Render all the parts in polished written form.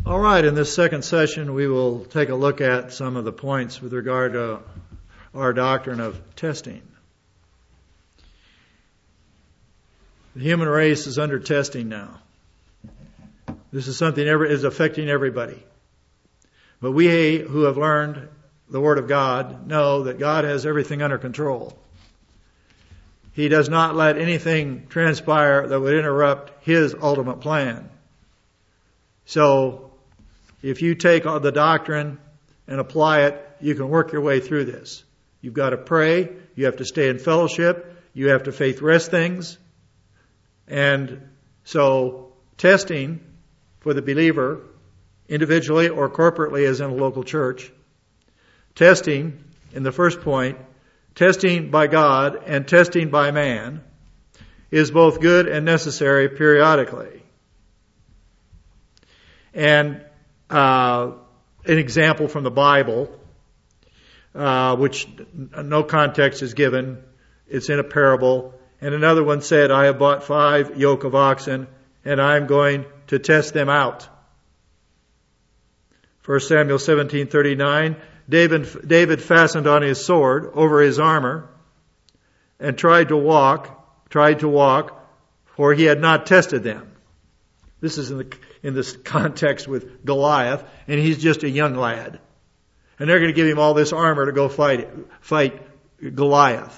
All right, in this second session, we will take a look at some of the points with regard to our doctrine of testing. The human race is under testing now. This is something that is affecting everybody. But we who have learned the Word of God know that God has everything under control. He does not let anything transpire that would interrupt His ultimate plan. So, if you take the doctrine and apply it, you can work your way through this. You've got to pray, you have to stay in fellowship, you have to faith rest things. And so, testing for the believer, individually or corporately as in a local church, testing, in the first point, testing by God and testing by man is both good and necessary periodically. And an example from the Bible, which no context is given, it's in a parable. And another one said, I have bought 5 yoke of oxen, and I am going to test them out. 1 Samuel 17:39, David fastened on his sword over his armor, and tried to walk, for he had not tested them. This is in this context with Goliath, and he's just a young lad. And they're going to give him all this armor to go fight Goliath.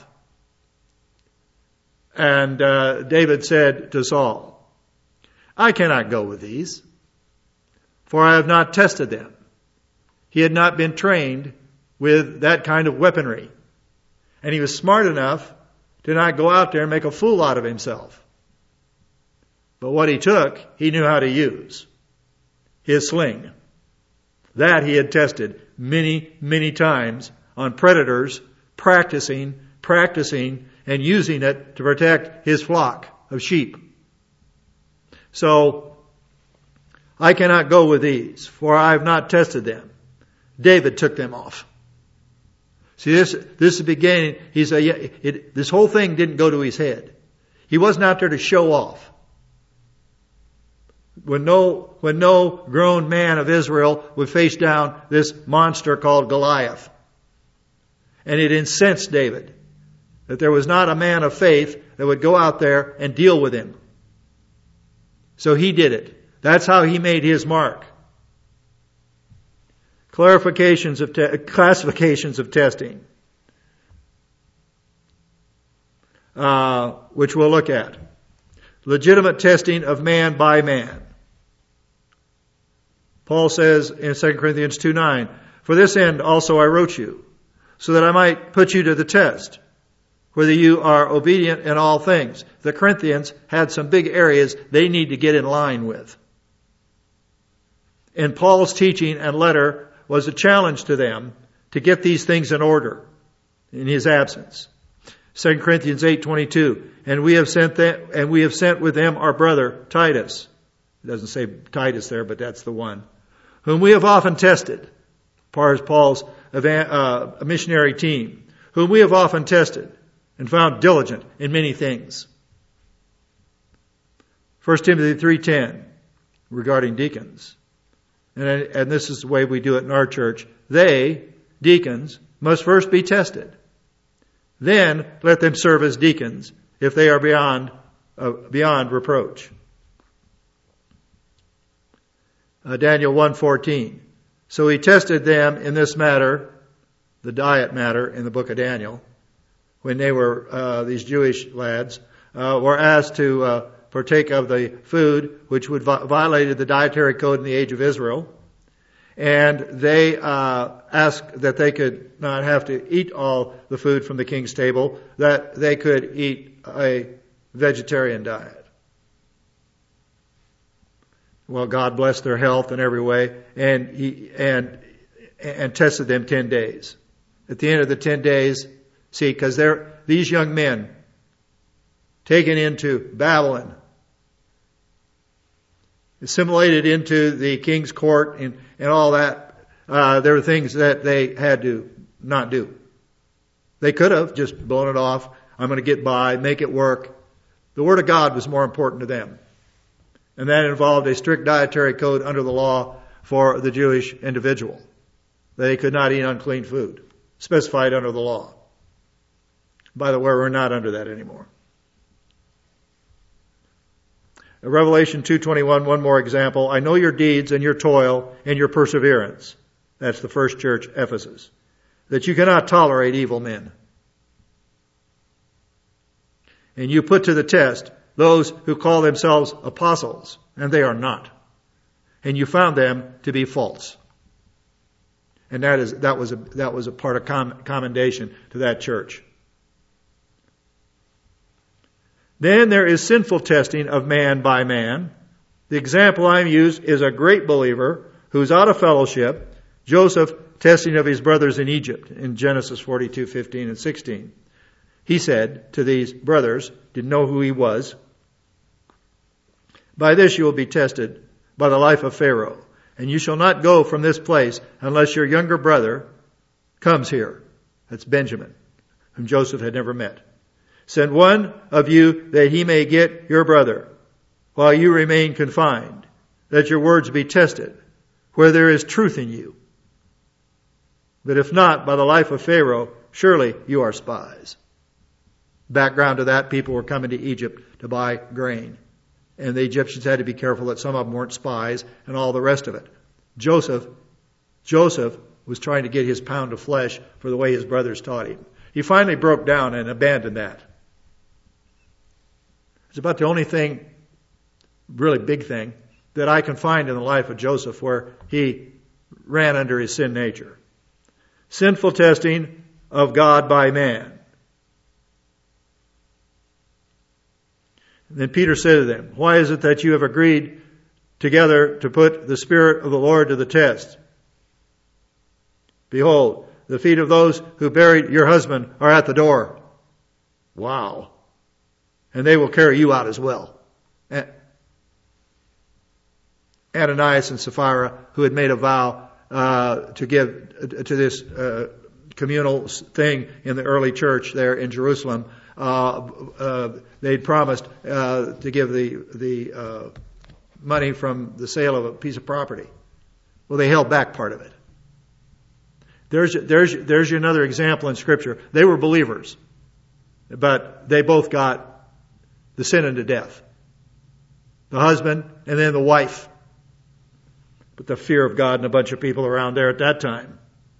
And David said to Saul, I cannot go with these, for I have not tested them. He had not been trained with that kind of weaponry. And he was smart enough to not go out there and make a fool out of himself. But what he took, he knew how to use. His sling. That he had tested many, many times on predators, practicing, and using it to protect his flock of sheep. So, I cannot go with these, for I have not tested them. David took them off. See, this is the beginning. This whole thing didn't go to his head. He wasn't out there to show off. When no grown man of Israel would face down this monster called Goliath. And it incensed David that there was not a man of faith that would go out there and deal with him. So he did it. That's how he made his mark. Classifications of testing, which we'll look at. Legitimate testing of man by man. Paul says in 2 Corinthians 2:9, for this end also I wrote you, so that I might put you to the test, whether you are obedient in all things. The Corinthians had some big areas they need to get in line with. And Paul's teaching and letter was a challenge to them to get these things in order in his absence. 2 Corinthians 8:22, and we have sent with them our brother Titus. It doesn't say Titus there, but that's the one. Whom we have often tested, as far as Paul's missionary team, whom we have often tested and found diligent in many things. 1 Timothy 3:10, regarding deacons. And this is the way we do it in our church. They, deacons, must first be tested. Then let them serve as deacons if they are beyond reproach. Daniel 1:14. So he tested them in this matter, the diet matter in the book of Daniel, when they were, these Jewish lads, were asked to partake of the food which would violated the dietary code in the age of Israel. And they asked that they could not have to eat all the food from the king's table, that they could eat a vegetarian diet. Well, God blessed their health in every way, and tested them 10 days. At the end of the 10 days, see, because these young men taken into Babylon, assimilated into the king's court and all that, there were things that they had to not do. They could have just blown it off. I'm going to get by, make it work. The Word of God was more important to them. And that involved a strict dietary code under the law for the Jewish individual. They could not eat unclean food, specified under the law. By the way, we're not under that anymore. Revelation 2:21, one more example. I know your deeds and your toil and your perseverance. That's the first church, Ephesus. That you cannot tolerate evil men. And you put to the test those who call themselves apostles, and they are not. And you found them to be false. And that was a part of commendation to that church. Then there is sinful testing of man by man. The example I'm used is a great believer who's out of fellowship, Joseph testing of his brothers in Egypt in Genesis 42:15 and 16. He said to these brothers, didn't know who he was, by this you will be tested by the life of Pharaoh, and you shall not go from this place unless your younger brother comes here. That's Benjamin, whom Joseph had never met. Send one of you that he may get your brother while you remain confined, that your words be tested, where there is truth in you. But if not, by the life of Pharaoh, surely you are spies. Background to that, people were coming to Egypt to buy grain. And the Egyptians had to be careful that some of them weren't spies and all the rest of it. Joseph was trying to get his pound of flesh for the way his brothers taught him. He finally broke down and abandoned that. It's about the only thing, really big thing, that I can find in the life of Joseph where he ran under his sin nature. Sinful testing of God by man. And then Peter said to them, why is it that you have agreed together to put the Spirit of the Lord to the test? Behold, the feet of those who buried your husband are at the door. Wow. And they will carry you out as well. Ananias and Sapphira, who had made a vow to give to this communal thing in the early church there in Jerusalem, they'd promised to give the money from the sale of a piece of property. Well, they held back part of it. There's another example in Scripture. They were believers, but they both got the sin unto death. The husband and then the wife. But the fear of God and a bunch of people around there at that time.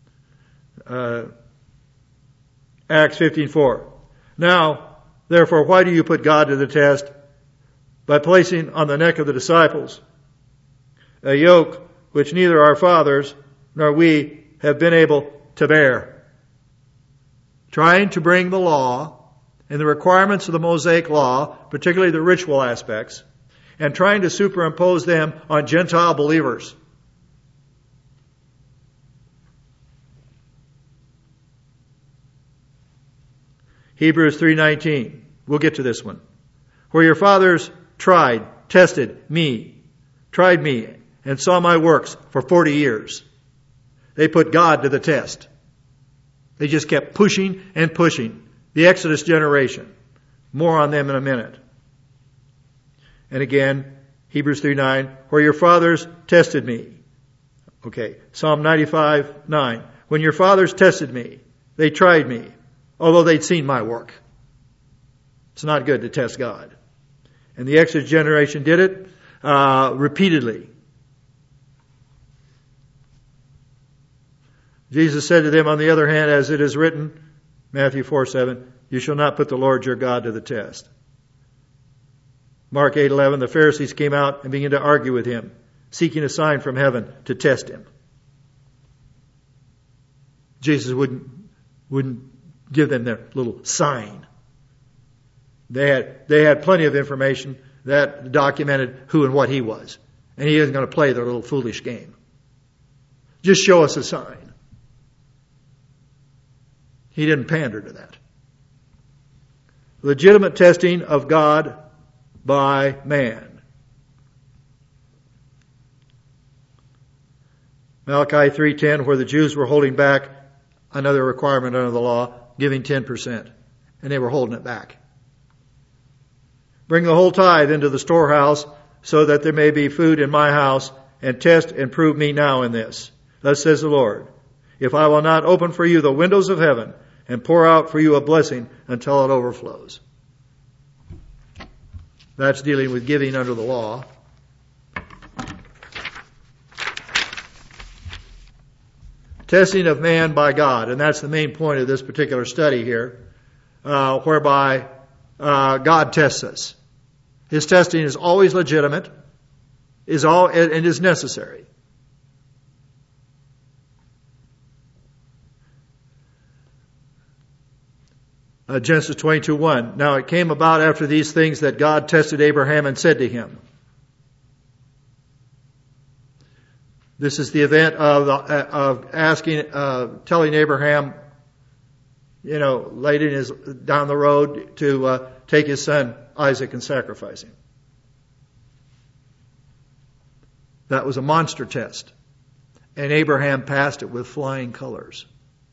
Acts 15:4. Now, therefore, why do you put God to the test by placing on the neck of the disciples a yoke which neither our fathers nor we have been able to bear? Trying to bring the law and the requirements of the Mosaic law, particularly the ritual aspects, and trying to superimpose them on Gentile believers. Hebrews 3:19. We'll get to this one. Where your fathers tested me, tried me, and saw my works for 40 years. They put God to the test. They just kept pushing and pushing. The Exodus generation. More on them in a minute. And again, Hebrews 3:9, where your fathers tested me. Okay, Psalm 95:9. When your fathers tested me, they tried me, although they'd seen my work. It's not good to test God. And the Exodus generation did it repeatedly. Jesus said to them, on the other hand, as it is written, Matthew 4:7, you shall not put the Lord your God to the test. Mark 8:11, the Pharisees came out and began to argue with him, seeking a sign from heaven to test him. Jesus wouldn't give them their little sign. They had plenty of information that documented who and what he was. And he isn't going to play their little foolish game. Just show us a sign. He didn't pander to that. Legitimate testing of God by man. Malachi 3:10, where the Jews were holding back another requirement under the law, giving 10%. And they were holding it back. Bring the whole tithe into the storehouse so that there may be food in my house, and test and prove me now in this. Thus says the Lord, if I will not open for you the windows of heaven and pour out for you a blessing until it overflows. That's dealing with giving under the law. Testing of man by God, and that's the main point of this particular study here, whereby God tests us. His testing is always legitimate, and is necessary. Genesis 22:1. Now it came about after these things that God tested Abraham and said to him. This is the event of asking, telling Abraham, leading down the road to take his son Isaac and sacrifice him. That was a monster test, and Abraham passed it with flying colors.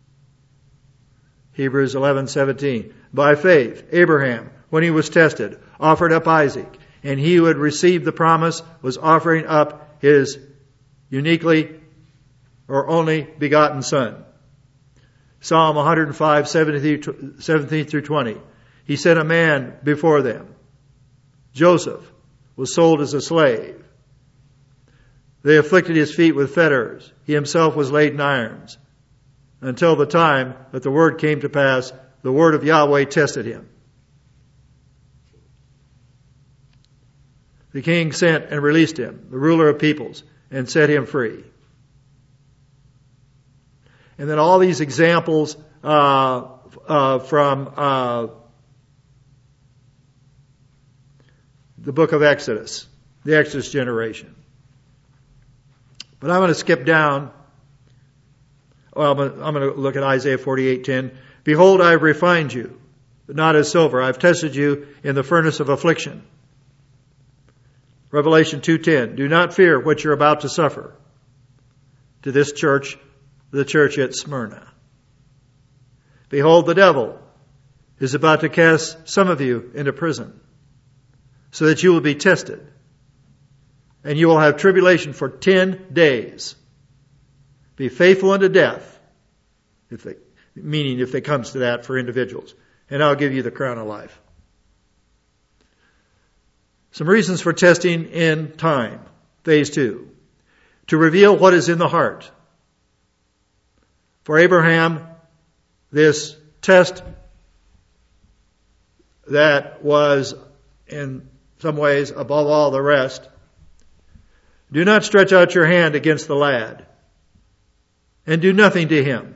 Hebrews 11:17. By faith, Abraham, when he was tested, offered up Isaac, and he who had received the promise was offering up his uniquely or only begotten son. Psalm 105, 17 through 20. He sent a man before them. Joseph was sold as a slave. They afflicted his feet with fetters. He himself was laid in irons. Until the time that the word came to pass, the word of Yahweh tested him. The king sent and released him, the ruler of peoples, and set him free. And then all these examples from the book of Exodus, the Exodus generation. But I'm going to skip down. Well, I'm going to look at Isaiah 48:10. Behold, I have refined you, but not as silver. I've tested you in the furnace of affliction. Revelation 2:10. Do not fear what you're about to suffer. To this church, the church at Smyrna. Behold, the devil is about to cast some of you into prison, so that you will be tested. And you will have tribulation for 10 days. Be faithful unto death, meaning if it comes to that for individuals. And I'll give you the crown of life. Some reasons for testing in time. Phase 2. To reveal what is in the heart. For Abraham, this test that was in some ways above all the rest. Do not stretch out your hand against the lad, and do nothing to him.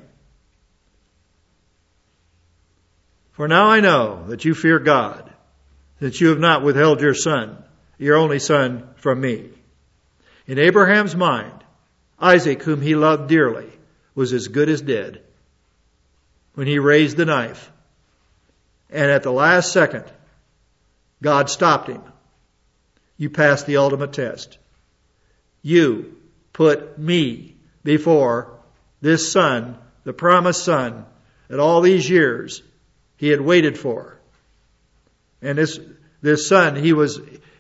For now I know that you fear God, that you have not withheld your son, your only son, from me. In Abraham's mind, Isaac, whom he loved dearly, was as good as dead when he raised the knife. And at the last second, God stopped him. You passed the ultimate test. You put me before this son, the promised son, that all these years he had waited for. And this son, he was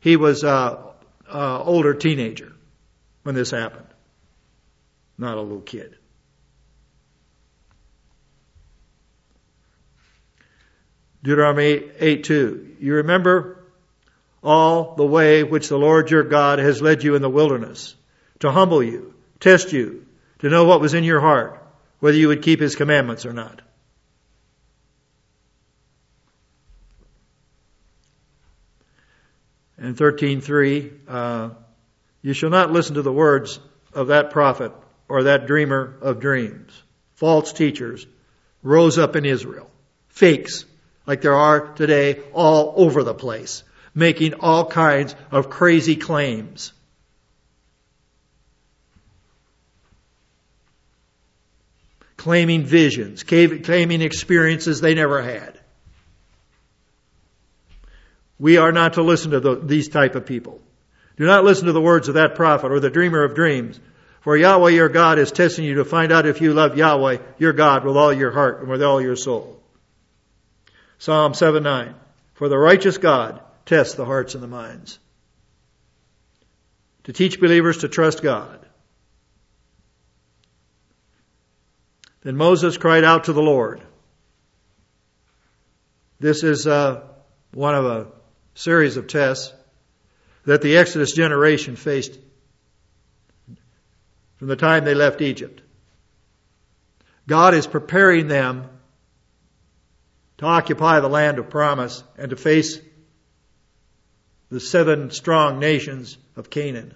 older teenager when this happened, not a little kid. Deuteronomy 8:2. You remember all the way which the Lord your God has led you in the wilderness, to humble you, test you, to know what was in your heart, whether you would keep his commandments or not. And 13:3, you shall not listen to the words of that prophet or that dreamer of dreams. False teachers rose up in Israel. Fakes, like there are today all over the place, making all kinds of crazy claims. Claiming visions, claiming experiences they never had. We are not to listen to these type of people. Do not listen to the words of that prophet or the dreamer of dreams. For Yahweh your God is testing you to find out if you love Yahweh your God with all your heart and with all your soul. Psalm 7:9. For the righteous God tests the hearts and the minds. to teach believers to trust God. Then Moses cried out to the Lord. This is one of a series of tests that the Exodus generation faced from the time they left Egypt. God is preparing them to occupy the land of promise and to face the 7 strong nations of Canaan.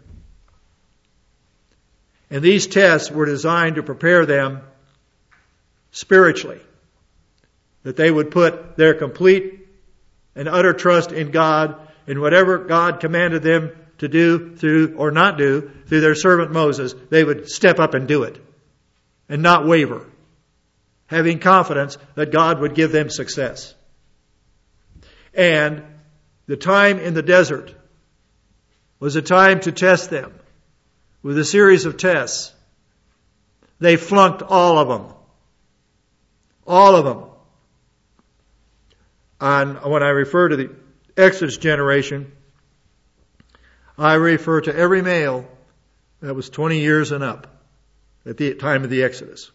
And these tests were designed to prepare them spiritually, that they would put their complete and utter trust in God, in whatever God commanded them to do through, or not do, through their servant Moses. They would step up and do it and not waver, having confidence that God would give them success. And the time in the desert was a time to test them with a series of tests. They flunked all of them. All of them. And when I refer to the Exodus generation, I refer to every male that was 20 years and up at the time of the Exodus.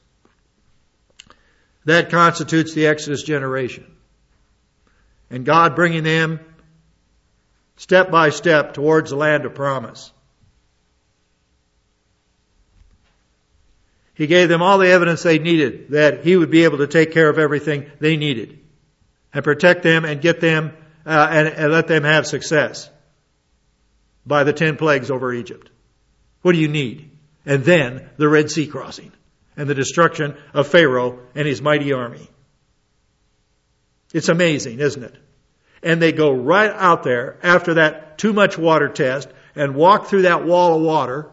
That constitutes the Exodus generation. And God bringing them step by step towards the land of promise. He gave them all the evidence they needed that He would be able to take care of everything they needed and protect them and get them and let them have success by the 10 plagues over Egypt. What do you need? And then the Red Sea crossing and the destruction of Pharaoh and his mighty army. It's amazing, isn't it? And they go right out there after that too much water test and walk through that wall of water.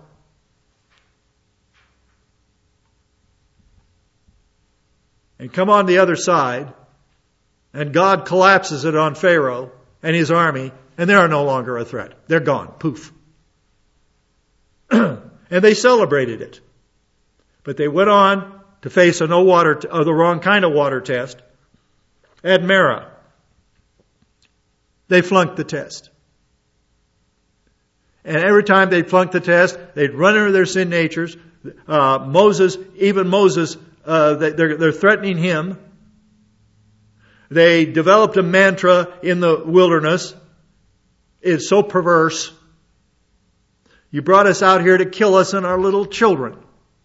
And come on the other side, and God collapses it on Pharaoh and his army, and they are no longer a threat. They're gone. Poof. And they celebrated it. But they went on to face the wrong kind of water test at Marah. They flunked the test. And every time they flunked the test, they'd run into their sin natures. Moses, they're threatening him. They developed a mantra in the wilderness. It's so perverse. You brought us out here to kill us and our little children.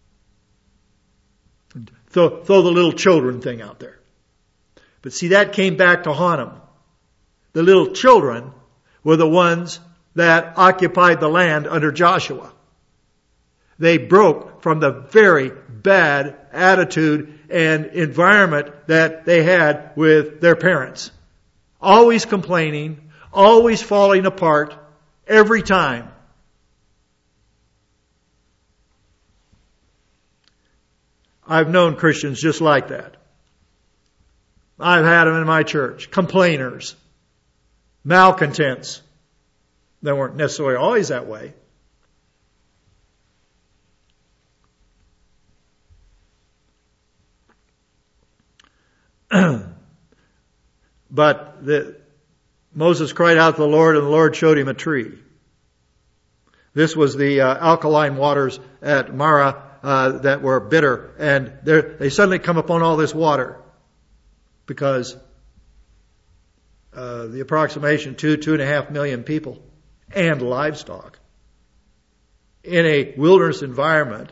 Throw the little children thing out there. But see, that came back to haunt them. The little children were the ones that occupied the land under Joshua. They broke from the very bad attitude and environment that they had with their parents. Always complaining, always falling apart, every time. I've known Christians just like that. I've had them in my church. Complainers. Malcontents. They weren't necessarily always that way. But Moses cried out to the Lord, and the Lord showed him a tree. This was the alkaline waters at Marah that were bitter, and they suddenly come upon all this water because the approximation 2.5 million people and livestock in a wilderness environment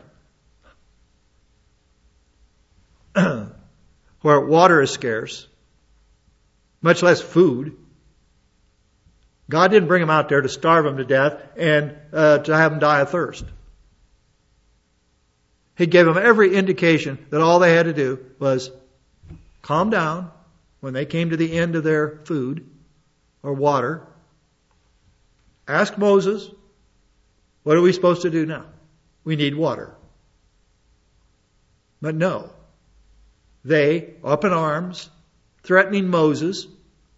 where water is scarce, much less food. God didn't bring them out there to starve them to death and to have them die of thirst. He gave them every indication that all they had to do was calm down when they came to the end of their food or water. Ask Moses, what are we supposed to do now? We need water. But no. They, up in arms, threatening Moses.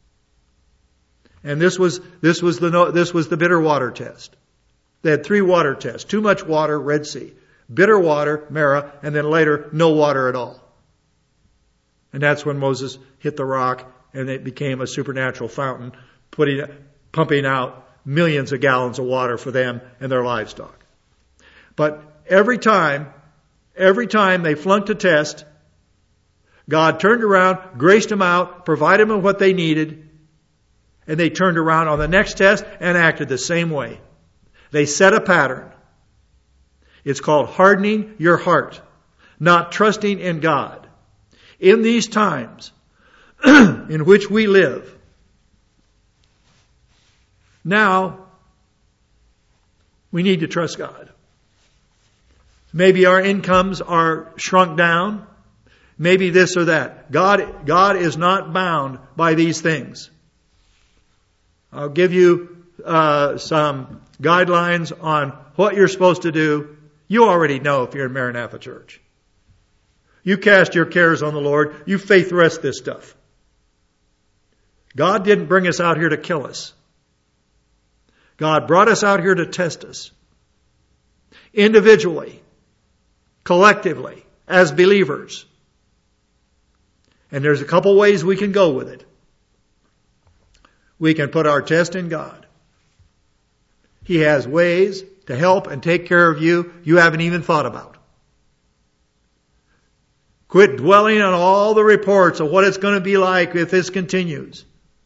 And this was the bitter water test. They had 3 water tests. Too much water, Red Sea. Bitter water, Marah, and then later, no water at all. And that's when Moses hit the rock and it became a supernatural fountain, pumping out millions of gallons of water for them and their livestock. But every time they flunked a test, God turned around, graced them out, provided them with what they needed, and they turned around on the next test and acted the same way. They set a pattern. It's called hardening your heart, not trusting in God. In these times in which we live, now we need to trust God. Maybe our incomes are shrunk down. Maybe this or that. God is not bound by these things. I'll give you some guidelines on what you're supposed to do. You already know if you're in Maranatha Church. You cast your cares on the Lord. You faith rest this stuff. God didn't bring us out here to kill us. God brought us out here to test us. Individually, collectively, as believers. And there's a couple ways we can go with it. We can put our test in God. He has ways to help and take care of you haven't even thought about. Quit dwelling on all the reports of what it's going to be like if this continues.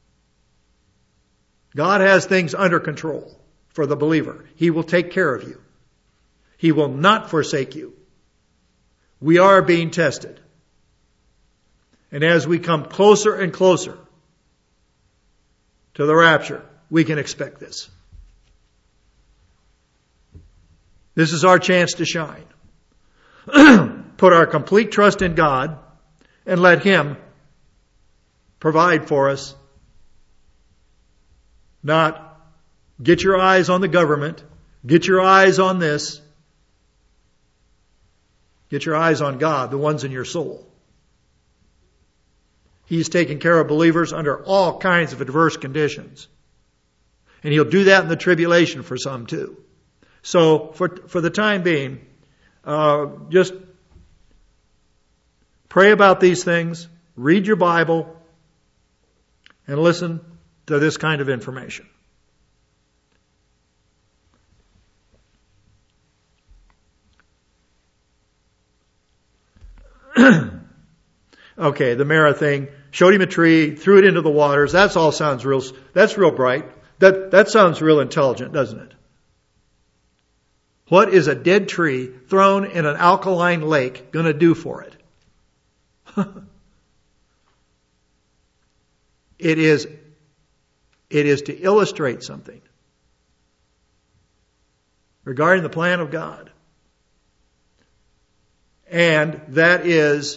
God has things under control for the believer. He will take care of you. He will not forsake you. We are being tested. And as we come closer and closer to the rapture, we can expect this. This is our chance to shine. Put our complete trust in God and let Him provide for us. Not get your eyes on the government. Get your eyes on this. Get your eyes on God, the ones in your soul. He's taking care of believers under all kinds of adverse conditions. And He'll do that in the tribulation for some too. So for the time being, just pray about these things, read your Bible, and listen to this kind of information. Okay, the Mara thing. Showed him a tree, threw it into the waters. That's real bright. That sounds real intelligent, doesn't it? What is a dead tree thrown in an alkaline lake going to do for it? It is to illustrate something regarding the plan of God. And that is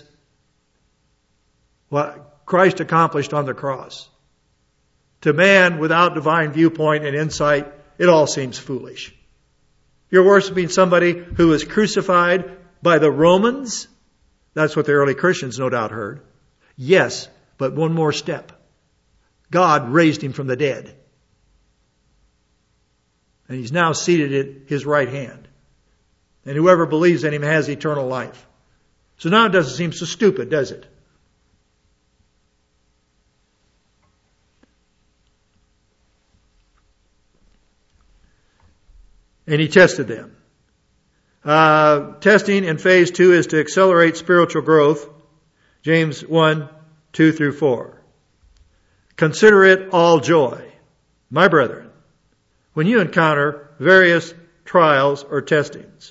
what Christ accomplished on the cross. To man without divine viewpoint and insight, it all seems foolish. You're worshiping somebody who was crucified by the Romans. That's what the early Christians no doubt heard. Yes, but one more step. God raised Him from the dead. And He's now seated at His right hand. And whoever believes in Him has eternal life. So now it doesn't seem so stupid, does it? And He tested them. Testing in phase 2 is to accelerate spiritual growth. James 1:2-4. Consider it all joy, my brethren, when you encounter various trials or testings,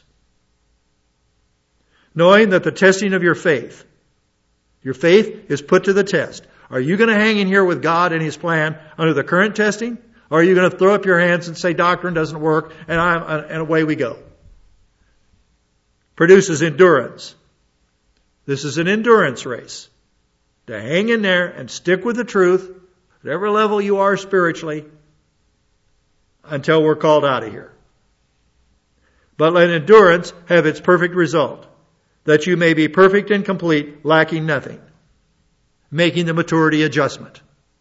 knowing that the testing of your faith is put to the test. Are you going to hang in here with God and His plan under the current testing? Or are you going to throw up your hands and say doctrine doesn't work and away we go? Produces endurance. This is an endurance race. To hang in there and stick with the truth, whatever level you are spiritually, until we're called out of here. But let endurance have its perfect result, that you may be perfect and complete, lacking nothing, making the maturity adjustment.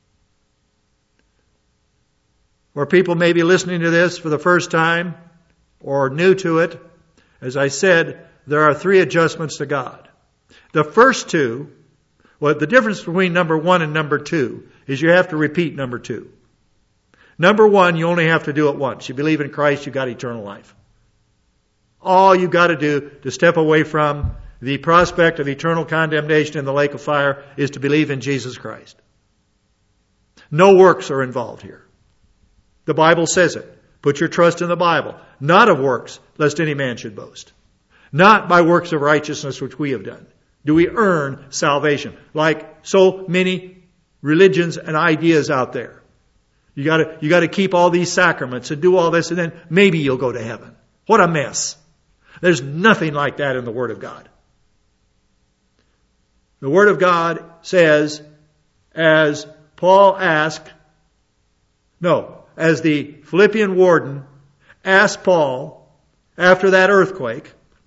Or people may be listening to this for the first time or new to it. As I said, there are 3 adjustments to God. The first 2, the difference between number 1 and number 2 is you have to repeat number 2. Number one, you only have to do it once. You believe in Christ, you got eternal life. All you got to do to step away from the prospect of eternal condemnation in the lake of fire is to believe in Jesus Christ. No works are involved here. The Bible says it. Put your trust in the Bible. Not of works, lest any man should boast. Not by works of righteousness which we have done. Do we earn salvation? Like so many religions and ideas out there. You gotta keep all these sacraments and do all this and then maybe you'll go to heaven. What a mess. There's nothing like that in the Word of God. The Word of God says, as the Philippian warden asked Paul after that earthquake,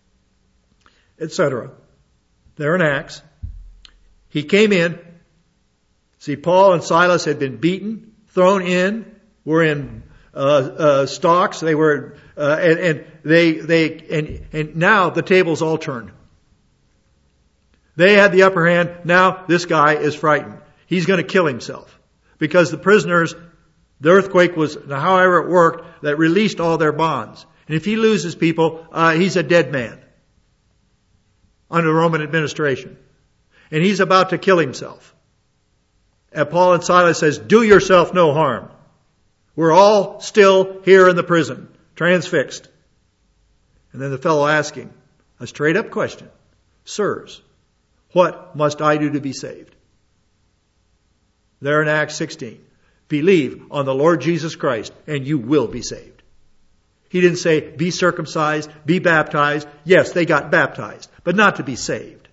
etc. There in Acts, he came in. See, Paul and Silas had been beaten, thrown in, were in stocks. They were, and now the tables all turned. They had the upper hand. Now this guy is frightened. He's going to kill himself because the prisoners, the earthquake was, however it worked, that released all their bonds. And if he loses people, he's a dead man under the Roman administration. And he's about to kill himself. And Paul and Silas says, do yourself no harm. We're all still here in the prison, transfixed. And then the fellow asked him a straight up question. Sirs, what must I do to be saved? There in Acts 16. Believe on the Lord Jesus Christ and you will be saved. He didn't say be circumcised, be baptized. Yes, they got baptized, but not to be saved.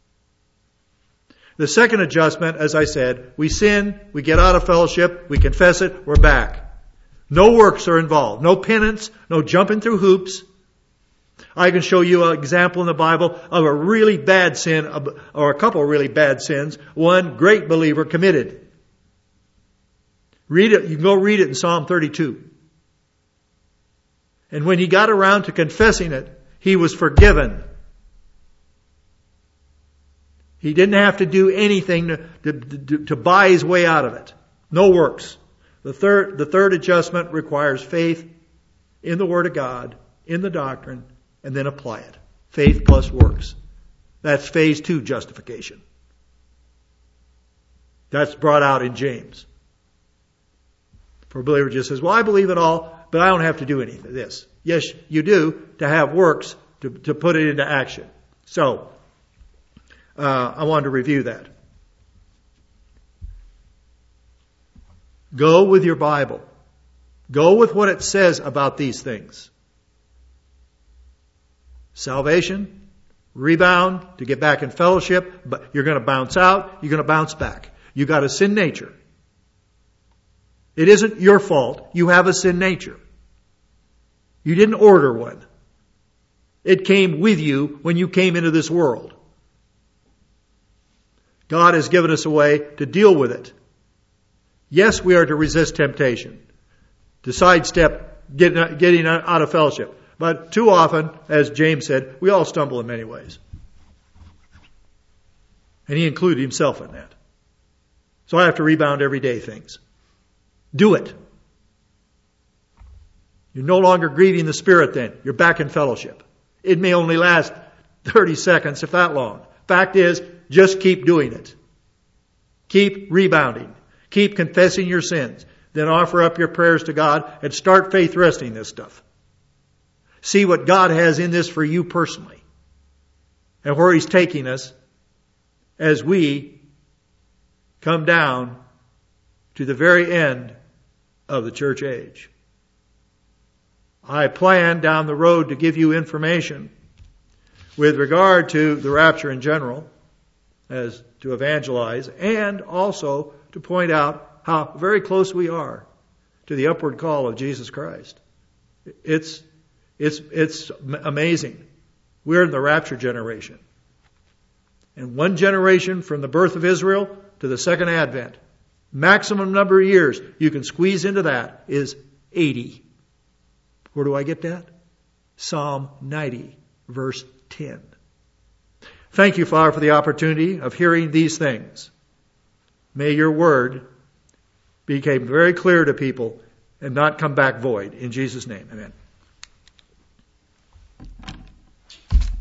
The second adjustment, as I said, we sin, we get out of fellowship, we confess it, we're back. No works are involved. No penance, no jumping through hoops. I can show you an example in the Bible of a really bad sin, or a couple of really bad sins, one great believer committed. Read it. You can go read it in Psalm 32. And when he got around to confessing it, he was forgiven. He didn't have to do anything to buy his way out of it. No works. The third adjustment requires faith in the Word of God, in the doctrine, and then apply it. Faith plus works. That's phase 2 justification. That's brought out in James. For a believer just says, well, I believe it all, but I don't have to do anything. This. Yes, you do to have works to put it into action. So, I wanted to review that. Go with your Bible. Go with what it says about these things. Salvation, rebound, to get back in fellowship, but you're going to bounce out, you're going to bounce back. You got a sin nature. It isn't your fault. You have a sin nature. You didn't order one. It came with you when you came into this world. God has given us a way to deal with it. Yes, we are to resist temptation, to sidestep getting out of fellowship. But too often, as James said, we all stumble in many ways. And he included himself in that. So I have to rebound everyday things. Do it. You're no longer grieving the Spirit then. You're back in fellowship. It may only last 30 seconds, if that long. Fact is, just keep doing it. Keep rebounding. Keep confessing your sins. Then offer up your prayers to God and start faith resting this stuff. See what God has in this for you personally. And where He's taking us as we come down to the very end of the church age. I plan down the road to give you information with regard to the rapture in general, as to evangelize, and also to point out how very close we are to the upward call of Jesus Christ. It's amazing. We're in the rapture generation. And one generation from the birth of Israel to the second advent, maximum number of years you can squeeze into that is 80. Where do I get that? Psalm 90, verse 10. Thank you, Father, for the opportunity of hearing these things. May your word become very clear to people and not come back void. In Jesus' name, amen.